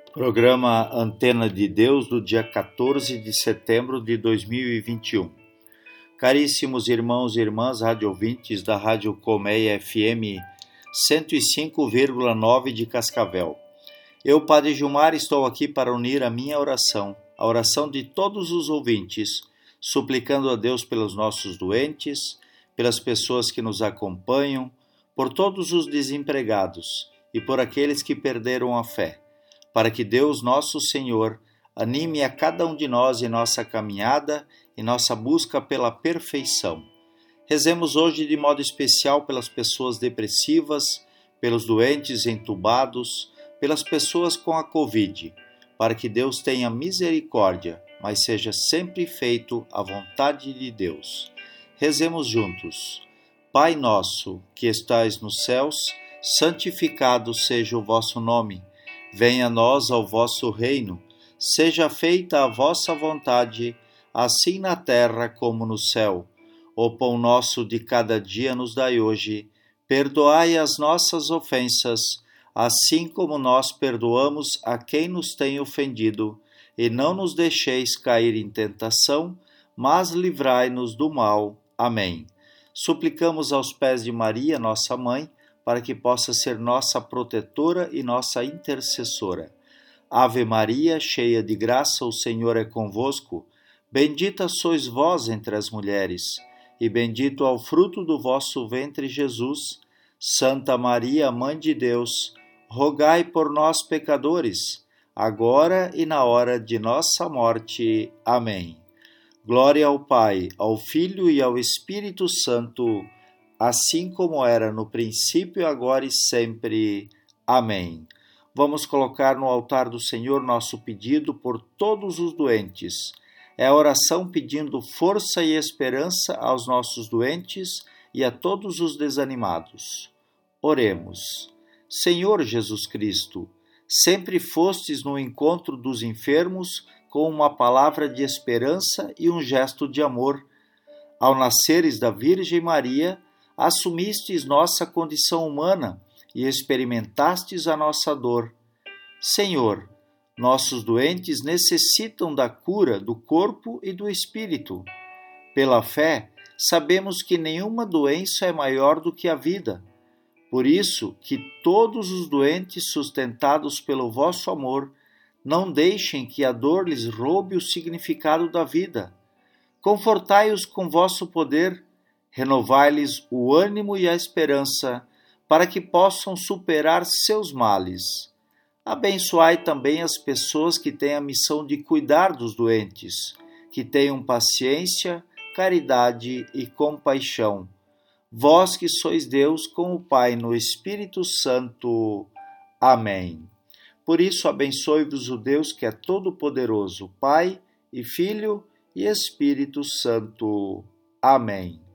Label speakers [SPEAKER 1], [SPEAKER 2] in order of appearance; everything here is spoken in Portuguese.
[SPEAKER 1] Programa Antena de Deus do dia 14 de setembro de 2021. Caríssimos irmãos e irmãs radiovintes da Rádio Colmeia FM 105,9 de Cascavel. Eu, Padre Gilmar, estou aqui para unir a minha oração, a oração de todos os ouvintes, suplicando a Deus pelos nossos doentes, pelas pessoas que nos acompanham, por todos os desempregados e por aqueles que perderam a fé, para que Deus, nosso Senhor, anime a cada um de nós em nossa caminhada e nossa busca pela perfeição. Rezemos hoje de modo especial pelas pessoas depressivas, pelos doentes entubados, pelas pessoas com a Covid, para que Deus tenha misericórdia, mas seja sempre feito a vontade de Deus. Rezemos juntos. Pai nosso, que estais nos céus, santificado seja o vosso nome. Venha a nós ao vosso reino, seja feita a vossa vontade, assim na terra como no céu. O pão nosso de cada dia nos dai hoje, perdoai as nossas ofensas, assim como nós perdoamos a quem nos tem ofendido, e não nos deixeis cair em tentação, mas livrai-nos do mal. Amém. Suplicamos aos pés de Maria, nossa mãe, para que possa ser nossa protetora e nossa intercessora. Ave Maria, cheia de graça, o Senhor é convosco. Bendita sois vós entre as mulheres, e bendito é o fruto do vosso ventre, Jesus. Santa Maria, Mãe de Deus, rogai por nós, pecadores, agora e na hora de nossa morte. Amém. Glória ao Pai, ao Filho e ao Espírito Santo, assim como era no princípio, agora e sempre. Amém. Vamos colocar no altar do Senhor nosso pedido por todos os doentes. É a oração pedindo força e esperança aos nossos doentes e a todos os desanimados. Oremos. Senhor Jesus Cristo, sempre fostes no encontro dos enfermos com uma palavra de esperança e um gesto de amor. Ao nasceres da Virgem Maria, assumistes nossa condição humana e experimentastes a nossa dor. Senhor, nossos doentes necessitam da cura do corpo e do espírito. Pela fé, sabemos que nenhuma doença é maior do que a vida. Por isso, que todos os doentes sustentados pelo vosso amor, não deixem que a dor lhes roube o significado da vida. Confortai-os com vosso poder, renovai-lhes o ânimo e a esperança, para que possam superar seus males. Abençoai também as pessoas que têm a missão de cuidar dos doentes, que tenham paciência, caridade e compaixão. Vós que sois Deus com o Pai no Espírito Santo. Amém. Por isso, abençoe-vos o Deus que é todo-poderoso, Pai e Filho e Espírito Santo. Amém.